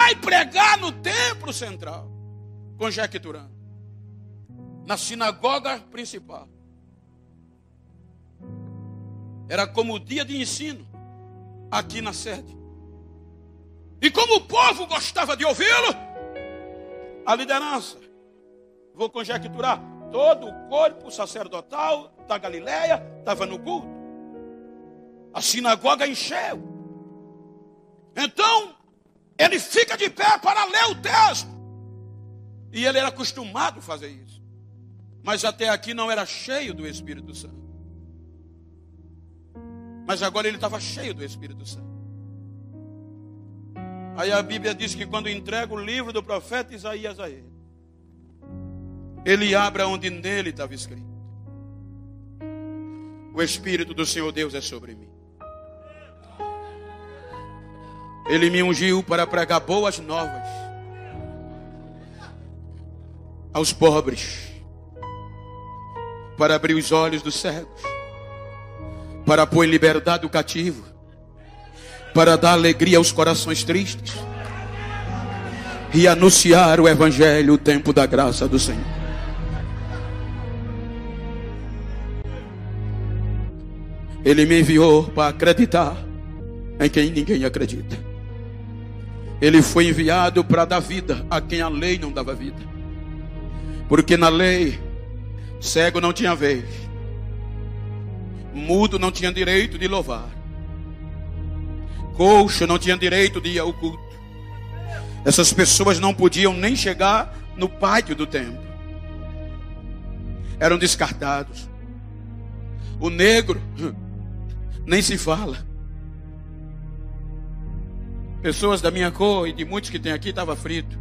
vai pregar no templo central, conjecturando, na sinagoga principal. Era como o dia de ensino aqui na sede. E como o povo gostava de ouvi-lo, a liderança, vou conjecturar, todo o corpo sacerdotal da Galileia estava no culto. A sinagoga encheu. Então, ele fica de pé para ler o texto. E ele era acostumado a fazer isso. Mas até aqui não era cheio do Espírito Santo. Mas agora ele estava cheio do Espírito Santo. Aí a Bíblia diz que quando entrega o livro do profeta Isaías a ele, ele abre onde nele estava escrito: o Espírito do Senhor Deus é sobre mim. Ele me ungiu para pregar boas novas aos pobres, para abrir os olhos dos cegos, para pôr em liberdade o cativo, para dar alegria aos corações tristes e anunciar o evangelho, o tempo da graça do Senhor. Ele me enviou para acreditar em quem ninguém acredita. Ele foi enviado para dar vida a quem a lei não dava vida. Porque na lei, cego não tinha vez, mudo não tinha direito de louvar, coxo não tinha direito de ir ao culto. Essas pessoas não podiam nem chegar no pátio do templo. Eram descartados. O negro nem se fala. Pessoas da minha cor e de muitos que tem aqui estavam fritos.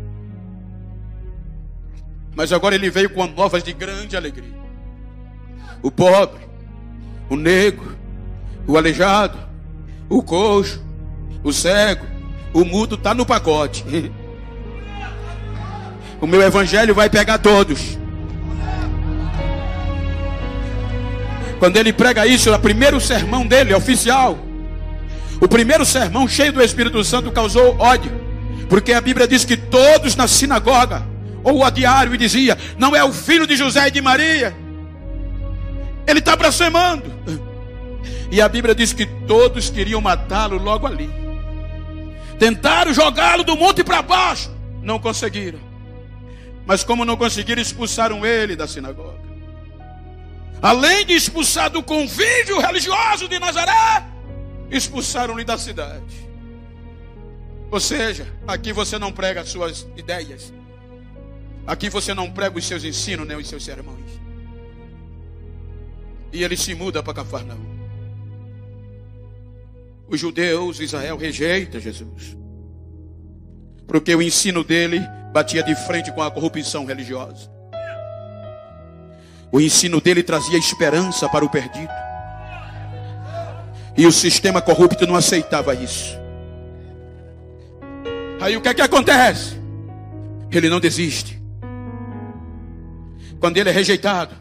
Mas agora ele veio com novas de grande alegria. O pobre, o negro, o aleijado, o coxo, o cego, o mudo está no pacote. O meu evangelho vai pegar todos. Quando ele prega isso, o primeiro sermão dele, oficial, o primeiro sermão cheio do Espírito Santo causou ódio. Porque a Bíblia diz que todos na sinagoga ou odiaram e dizia: não é o filho de José e de Maria? Ele está blasfemando. E a Bíblia diz que todos queriam matá-lo logo ali. Tentaram jogá-lo do monte para baixo, não conseguiram. Mas como não conseguiram, expulsaram ele da sinagoga. Além de expulsar do convívio religioso de Nazaré, expulsaram-lhe da cidade. Ou seja, aqui você não prega as suas ideias. Aqui você não prega os seus ensinos, nem os seus sermões. E ele se muda para Cafarnaum. Os judeus, Israel, rejeita Jesus, porque o ensino dele batia de frente com a corrupção religiosa. O ensino dele trazia esperança para o perdido. E o sistema corrupto não aceitava isso. Aí o que é que acontece? Ele não desiste. Quando ele é rejeitado,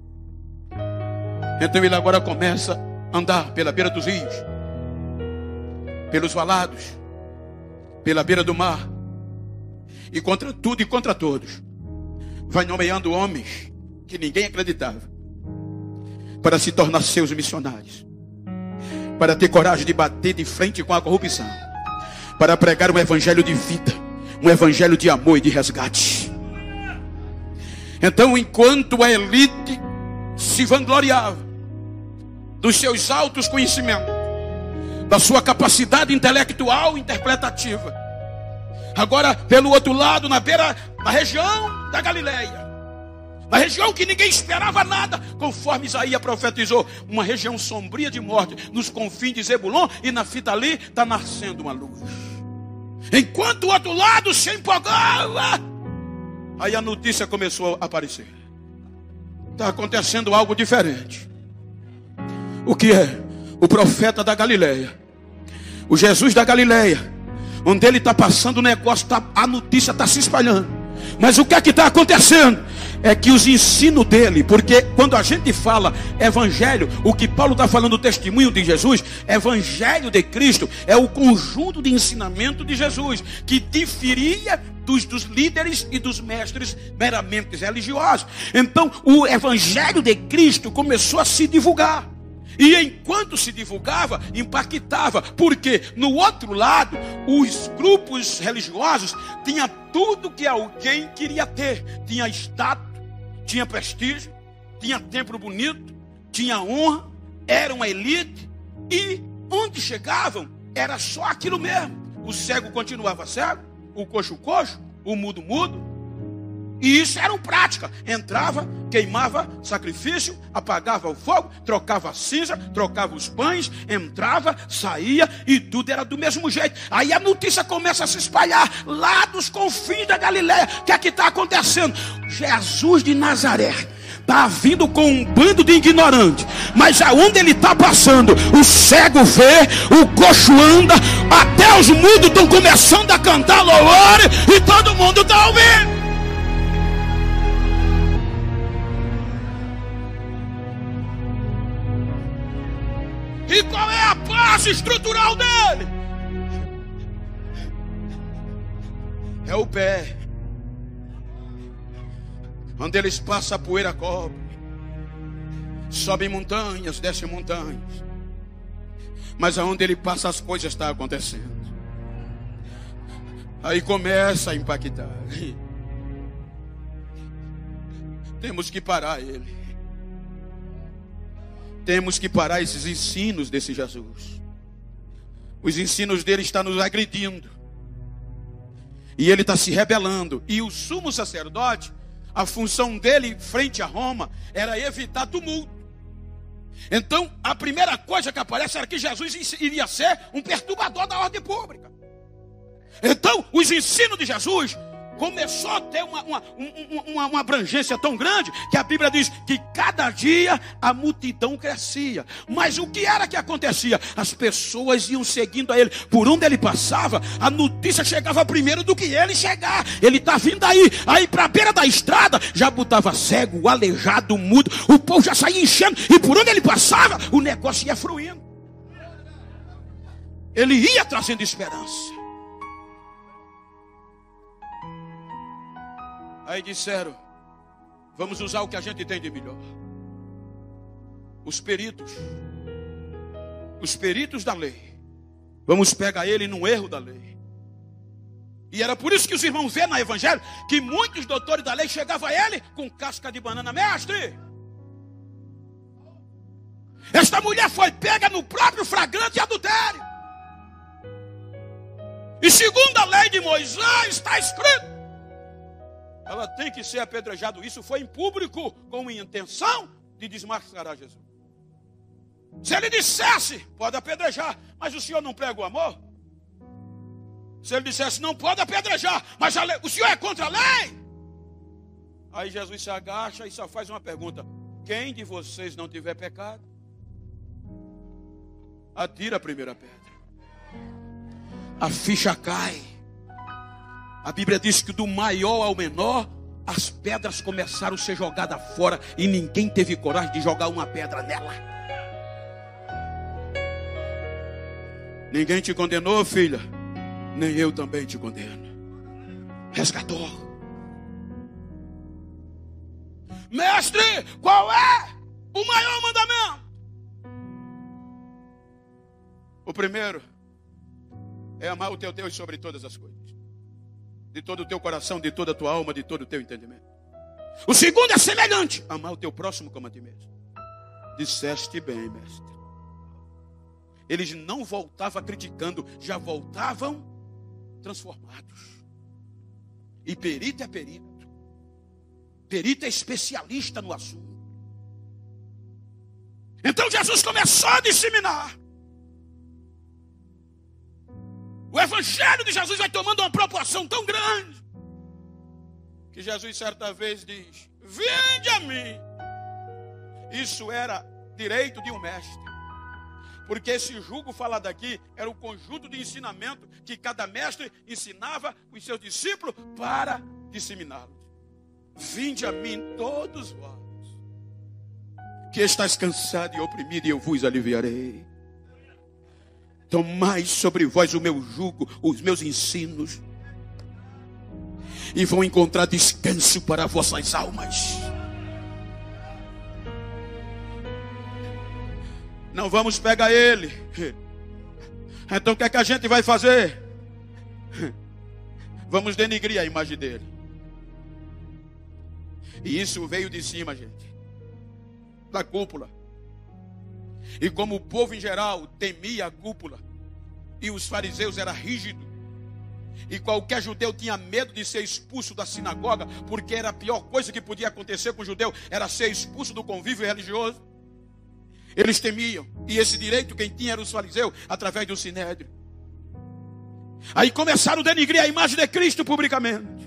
então ele agora começa a andar pela beira dos rios, pelos valados, pela beira do mar, e contra tudo e contra todos vai nomeando homens que ninguém acreditava para se tornar seus missionários, para ter coragem de bater de frente com a corrupção, para pregar um evangelho de vida, um evangelho de amor e de resgate. Então, enquanto a elite se vangloriava dos seus altos conhecimentos, da sua capacidade intelectual e interpretativa, agora pelo outro lado, na região da Galileia, na região que ninguém esperava nada, conforme Isaías profetizou, uma região sombria de morte, nos confins de Zebulon e Naftali está nascendo uma luz. Enquanto o outro lado se empolgava, aí a notícia começou a aparecer: está acontecendo algo diferente. O que é? O profeta da Galileia, o Jesus da Galileia, onde ele está passando o negócio, a notícia está se espalhando. Mas o que é que está acontecendo? é que os ensinos dele, porque quando a gente fala evangelho, o que Paulo está falando, o testemunho de Jesus, evangelho de Cristo, é o conjunto de ensinamento de Jesus, que diferia dos líderes e dos mestres meramente religiosos. Então o evangelho de Cristo começou a se divulgar. E enquanto se divulgava, impactava. Porque no outro lado, os grupos religiosos tinham tudo que alguém queria ter. Tinha status, tinha prestígio, tinha templo bonito, tinha honra, era uma elite. E onde chegavam, era só aquilo mesmo. O cego continuava cego, o coxo coxo, o mudo mudo. E isso era uma prática. Entrava, queimava sacrifício, apagava o fogo, trocava a cinza, trocava os pães, entrava, saía e tudo era do mesmo jeito. Aí a notícia começa a se espalhar lá dos confins da Galileia. O que é que está acontecendo? Jesus de Nazaré está vindo com um bando de ignorantes, mas aonde ele está passando, o cego vê, o coxo anda, até os mudos estão começando a cantar louvor e todo mundo está ouvindo. E qual é a base estrutural dele? É o pé. Onde eles passam, a poeira cobre. Sobem montanhas, descem montanhas. Mas aonde ele passa, as coisas estão acontecendo. Aí começa a impactar. Temos que parar ele. Temos que parar esses ensinos desse Jesus. Os ensinos dele estão nos agredindo. E ele está se rebelando. E o sumo sacerdote, a função dele frente a Roma era evitar tumulto. Então a primeira coisa que aparece era que Jesus iria ser um perturbador da ordem pública. Então os ensinos de Jesus começou a ter uma abrangência tão grande que a Bíblia diz que cada dia a multidão crescia. Mas o que era que acontecia? As pessoas iam seguindo a ele. Por onde ele passava, a notícia chegava primeiro do que ele chegar. Ele está vindo aí. Aí para a beira da estrada já botava cego, aleijado, mudo. O povo já saía enchendo. E por onde ele passava, o negócio ia fruindo. Ele ia trazendo esperança. Aí disseram, vamos usar o que a gente tem de melhor. Os peritos da lei. Vamos pegar ele num erro da lei. E era por isso que os irmãos vêem no evangelho que muitos doutores da lei chegavam a ele com casca de banana. Mestre, esta mulher foi pega no próprio flagrante adultério. E segundo a lei de Moisés está escrito, ela tem que ser apedrejada. Isso foi em público, com intenção de desmascarar Jesus. Se ele dissesse, pode apedrejar, mas o senhor não prega o amor? Se ele dissesse, não pode apedrejar, mas a lei, o senhor é contra a lei? Aí Jesus se agacha e só faz uma pergunta: quem de vocês não tiver pecado, atira a primeira pedra. A ficha cai. A Bíblia diz que do maior ao menor, as pedras começaram a ser jogadas fora e ninguém teve coragem de jogar uma pedra nela. Ninguém te condenou, filha, nem eu também te condeno. Resgatou. Mestre, qual é o maior mandamento? O primeiro é amar o teu Deus sobre todas as coisas. De todo o teu coração, de toda a tua alma, de todo o teu entendimento. O segundo é semelhante: amar o teu próximo como a ti mesmo. Disseste bem, mestre. Eles não voltavam criticando, já voltavam transformados. E perito é perito. Perito é especialista no assunto. Então Jesus começou a disseminar. O evangelho de Jesus vai tomando uma proporção tão grande que Jesus certa vez diz: vinde a mim. Isso era direito de um mestre, porque esse jugo falado aqui era o conjunto de ensinamento que cada mestre ensinava os seus discípulos para disseminá-los. vinde a mim todos vós, que estáis cansado e oprimido, e eu vos aliviarei. Tomai sobre vós o meu jugo, os meus ensinos, e vão encontrar descanso para vossas almas. Não vamos pegar ele. Então o que é que a gente vai fazer? Vamos denigrir a imagem dele. E isso veio de cima, gente, da cúpula. E como o povo em geral temia a cúpula, e os fariseus eram rígidos, e qualquer judeu tinha medo de ser expulso da sinagoga, porque era a pior coisa que podia acontecer com o judeu, era ser expulso do convívio religioso. Eles temiam, e esse direito quem tinha era os fariseus, através do sinédrio. Aí começaram a denigrir a imagem de Cristo publicamente.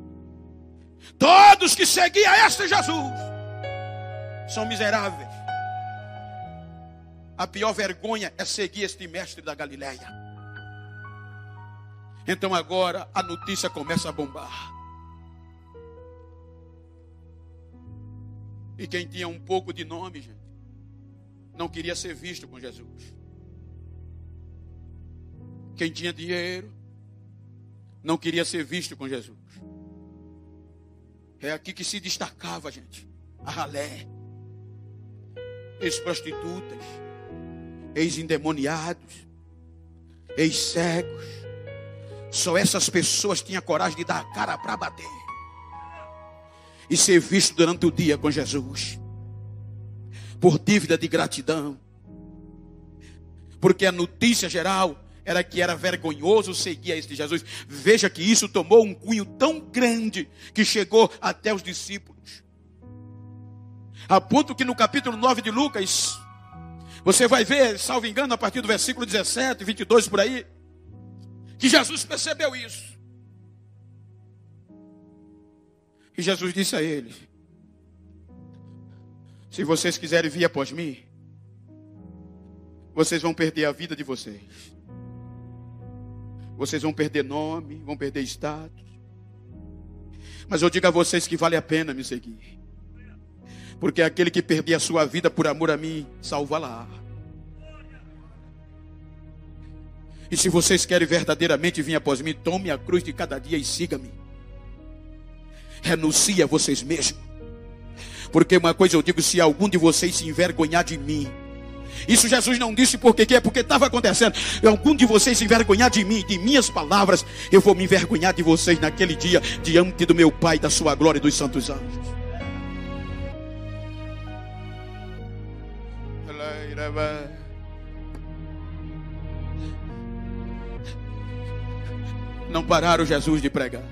Todos que seguiam este Jesus são miseráveis. A pior vergonha é seguir este mestre da Galileia. Então agora a notícia começa a bombar. E quem tinha um pouco de nome, gente, não queria ser visto com Jesus. Quem tinha dinheiro não queria ser visto com Jesus. É aqui que se destacava, gente, a ralé, ex-prostitutas, ex-endemoniados, ex-cegos. Só essas pessoas tinham coragem de dar a cara para bater e ser visto durante o dia com Jesus, por dívida de gratidão, porque a notícia geral era que era vergonhoso seguir a este Jesus. Veja que isso tomou um cunho tão grande que chegou até os discípulos, a ponto que no capítulo 9 de Lucas, você vai ver, salvo engano, a partir do versículo 17, 22 por aí, que Jesus percebeu isso. E Jesus disse a eles: se vocês quiserem vir após mim, vocês vão perder a vida de vocês. Vocês vão perder nome, vão perder status. Mas eu digo a vocês que vale a pena me seguir. Porque aquele que perder a sua vida por amor a mim, salva-la. E se vocês querem verdadeiramente vir após mim, tome a cruz de cada dia e siga-me. Renuncie a vocês mesmos. Porque uma coisa eu digo: se algum de vocês se envergonhar de mim, isso Jesus não disse porque que é, porque estava acontecendo. Algum de vocês se envergonhar de mim, de minhas palavras, eu vou me envergonhar de vocês naquele dia, diante do meu Pai, da sua glória e dos santos anjos. Não pararam Jesus de pregar.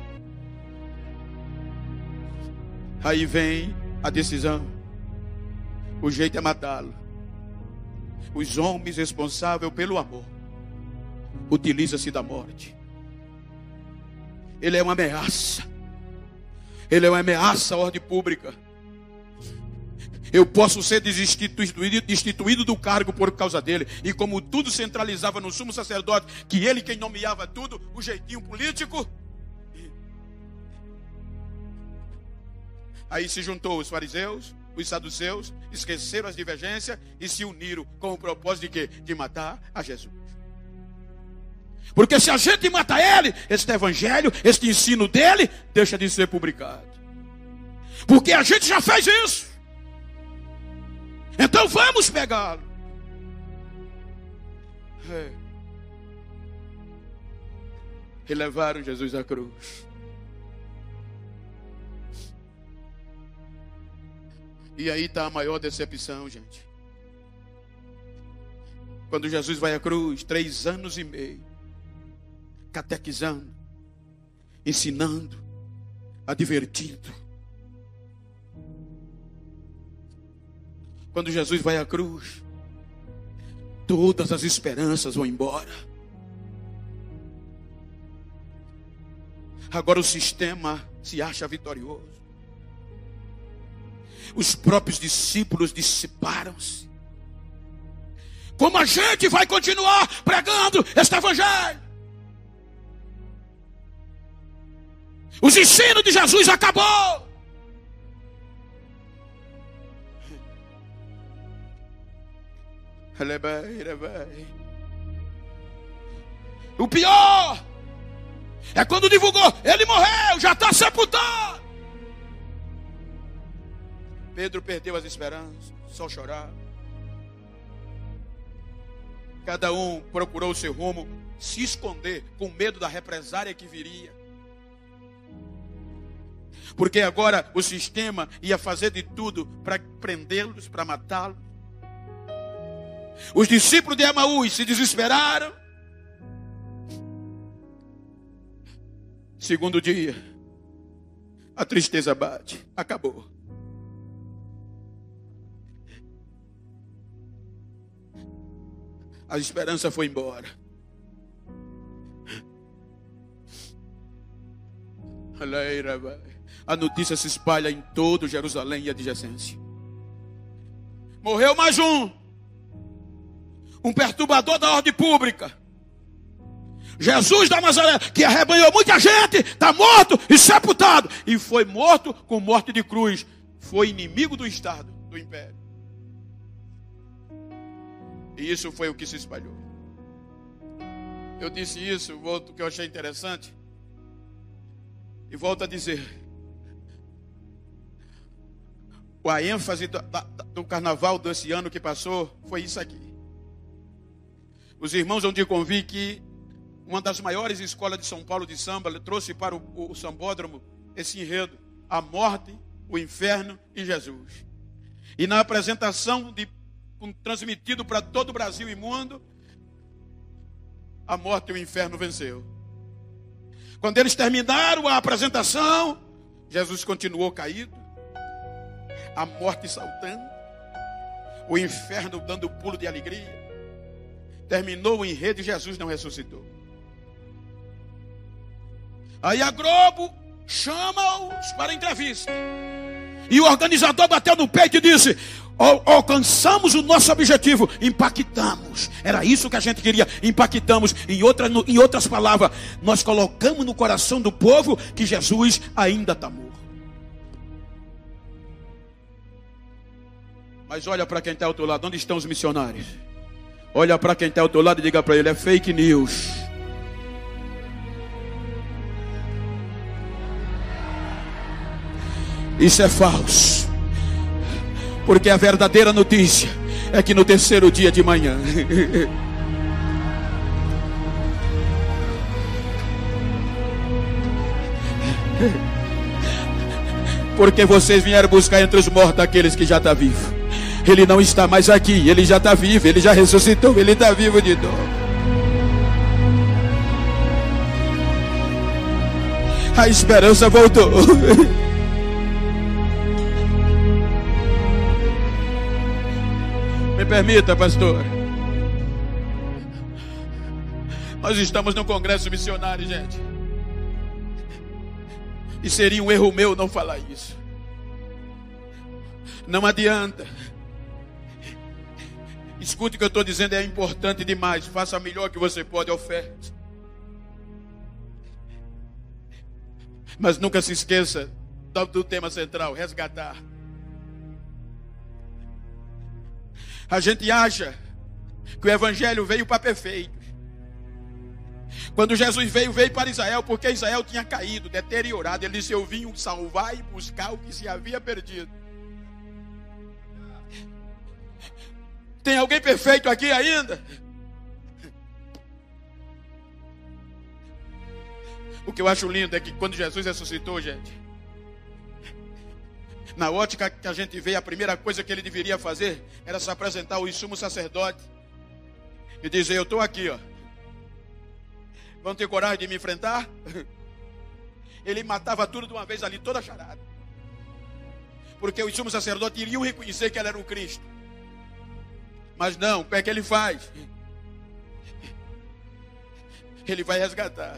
Aí vem a decisão. O jeito é matá-lo. Os homens responsáveis pelo amor utilizam-se da morte. Ele é uma ameaça. Ele é uma ameaça à ordem pública. Eu posso ser destituído do cargo por causa dele. E como tudo centralizava no sumo sacerdote, que ele quem nomeava tudo, o jeitinho político. Aí se juntou os fariseus, os saduceus, esqueceram as divergências e se uniram com o propósito de quê? De matar a Jesus. Porque se a gente mata ele, este evangelho, este ensino dele, deixa de ser publicado. Porque a gente já fez isso. Então vamos pegá-lo. E levaram Jesus à cruz. E aí está a maior decepção, gente. Quando Jesus vai à cruz, 3 anos e meio, catequizando, ensinando, advertindo. Quando Jesus vai à cruz, todas as esperanças vão embora. Agora o sistema se acha vitorioso. Os próprios discípulos dissiparam-se. Como a gente vai continuar pregando este evangelho? Os ensinos de Jesus acabou. O pior é quando divulgou: ele morreu, já está sepultado. Pedro perdeu as esperanças, só chorava. Cada um procurou o seu rumo, se esconder com medo da represária que viria. Porque agora o sistema ia fazer de tudo para prendê-los, para matá-los. Os discípulos de Emaús se desesperaram. Segundo dia, a tristeza bate, acabou. A esperança foi embora. A notícia se espalha em todo Jerusalém e adjacência. Morreu mais um perturbador da ordem pública. Jesus da Nazaré, que arrebanhou muita gente, está morto e sepultado. E foi morto com morte de cruz. Foi inimigo do Estado, do Império. E isso foi o que se espalhou. Eu disse isso, volto que eu achei interessante. E volto a dizer. A ênfase do carnaval desse ano que passou foi isso aqui. Os irmãos vão te convir que uma das maiores escolas de São Paulo de samba trouxe para o sambódromo esse enredo: a morte, o inferno e Jesus. E na apresentação transmitido para todo o Brasil e mundo, a morte e o inferno venceu. Quando eles terminaram a apresentação, Jesus continuou caído, a morte saltando, o inferno dando pulo de alegria. Terminou o enredo e Jesus não ressuscitou. Aí a Globo chama-os para a entrevista. E o organizador bateu no peito e disse: alcançamos o nosso objetivo, impactamos. Era isso que a gente queria, impactamos. Em outras palavras, nós colocamos no coração do povo que Jesus ainda está morto. Mas olha para quem está ao teu lado, onde estão os missionários? Olha para quem está ao teu lado e diga para ele: é fake news. Isso é falso. Porque a verdadeira notícia é que no terceiro dia de manhã porque vocês vieram buscar entre os mortos aqueles que já estão vivos. Ele não está mais aqui, ele já está vivo, ele já ressuscitou, ele está vivo de novo. A esperança voltou. Me permita, pastor. Nós estamos no congresso missionário, gente. E seria um erro meu não falar isso. Não adianta. Escute o que eu estou dizendo, é importante demais. Faça o melhor que você pode, oferte. Mas nunca se esqueça do tema central: resgatar. A gente acha que o evangelho veio para perfeitos. Quando Jesus veio para Israel, porque Israel tinha caído, deteriorado. Ele disse: eu vim salvar e buscar o que se havia perdido. Tem alguém perfeito aqui ainda? O que eu acho lindo é que quando Jesus ressuscitou, gente, na ótica que a gente vê, a primeira coisa que ele deveria fazer era se apresentar ao sumo sacerdote e dizer: eu estou aqui, ó. Vão ter coragem de me enfrentar? Ele matava tudo de uma vez ali, toda a charada. Porque os sumos sacerdotes iriam reconhecer que ele era o Cristo. Mas não, o que é que ele faz? Ele vai resgatar.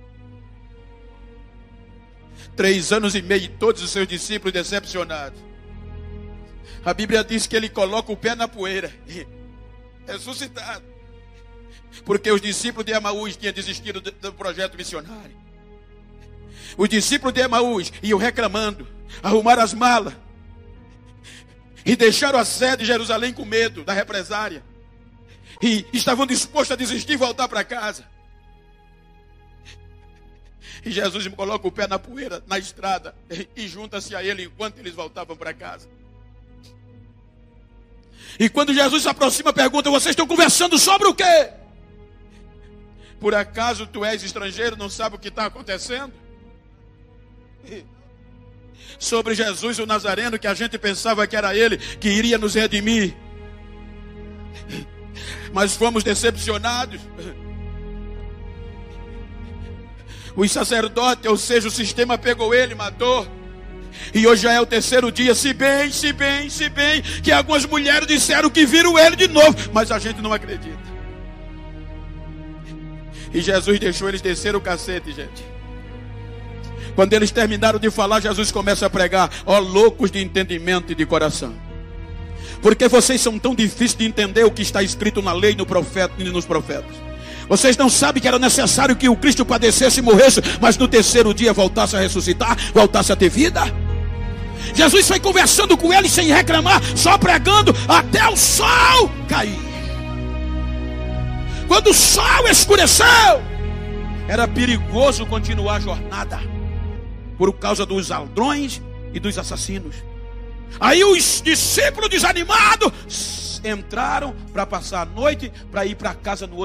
3 anos e meio, todos os seus discípulos decepcionados. A Bíblia diz que ele coloca o pé na poeira. Ressuscitado. Porque os discípulos de Emaús tinham desistido do projeto missionário. Os discípulos de Emaús iam reclamando, arrumaram as malas e deixaram a sede de Jerusalém com medo da represária. e estavam dispostos a desistir e voltar para casa. E Jesus coloca o pé na poeira, na estrada, e junta-se a ele enquanto eles voltavam para casa. E quando Jesus se aproxima, pergunta: vocês estão conversando sobre o quê? Por acaso tu és estrangeiro, não sabe o que está acontecendo? Sobre Jesus o Nazareno, que a gente pensava que era ele que iria nos redimir. Mas fomos decepcionados. Os sacerdotes, ou seja, o sistema pegou ele, matou. E hoje já é o terceiro dia, se bem, que algumas mulheres disseram que viram ele de novo, mas a gente não acredita. E Jesus deixou eles descer o cacete, gente. Quando eles terminaram de falar, Jesus começa a pregar: ó loucos de entendimento e de coração, porque vocês são tão difíceis de entender o que está escrito na lei, no profeta e nos profetas. Vocês não sabem que era necessário que o Cristo padecesse e morresse, mas no terceiro dia voltasse a ressuscitar, voltasse a ter vida? Jesus foi conversando com eles sem reclamar, só pregando até o sol cair. Quando o sol escureceu, era perigoso continuar a jornada, por causa dos ladrões e dos assassinos. Aí os discípulos desanimados entraram para passar a noite, para ir para casa no outro